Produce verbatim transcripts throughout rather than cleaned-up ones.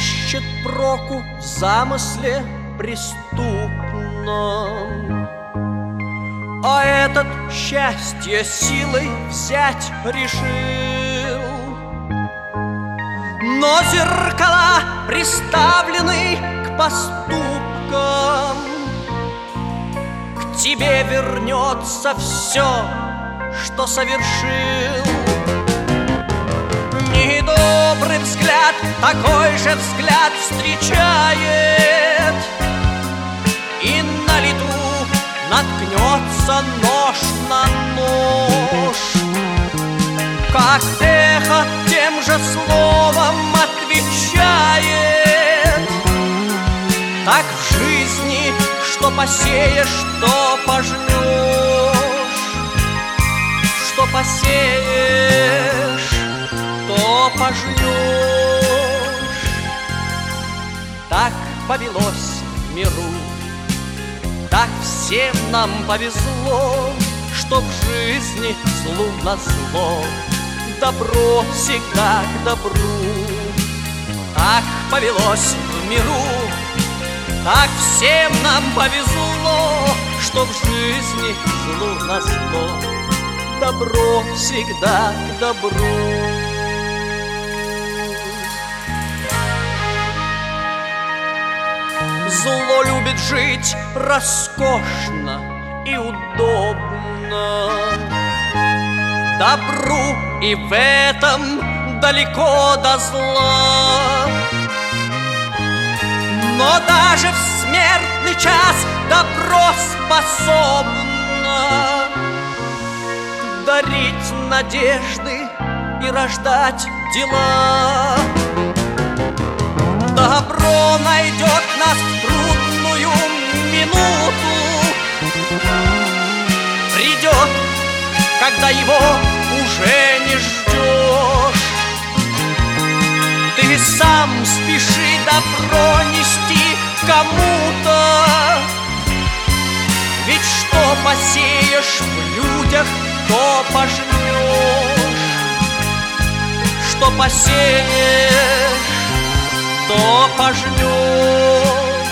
ищет проку в замысле преступном, а этот счастье силой взять решил. Но зеркала приставлены к поступкам, к тебе вернется все, что совершил. Недобрый взгляд такой же взгляд встречает, и на лету наткнется нож на нож. Как эхо тем же словом отвечает, так в жизни, что посеешь, то пожнешь. Что посеешь, то пожнешь. Так повелось в миру, так всем нам повезло, что в жизни злу назло добро всегда к добру. Так повелось в миру, так всем нам повезло, что в жизни злу назло добро всегда к добру. Зло любит жить роскошно и удобно, добру и в этом далеко до зла. Но даже в смертный час добро способно дарить надежды и рождать дела. Добро найдет нас в трудную минуту, придет, когда его уже не ждешь. Ты сам спеши добро нести кому-то, ведь что посеешь в людях, то пожнешь. Что посеешь, то пожнешь.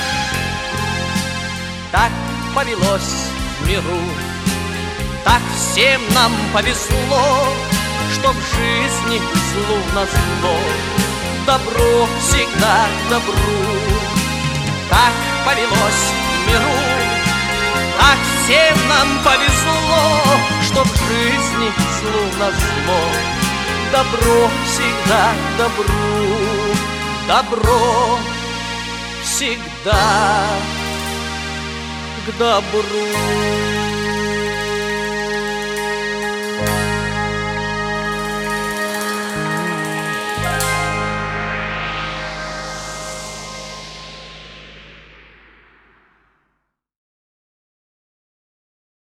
Так повелось в миру, так всем нам повезло, что в жизни злу назло добро всегда к добру. Так повелось в миру, так всем нам повезло, что в жизни злу назло добро всегда к добру. Добро всегда к добру.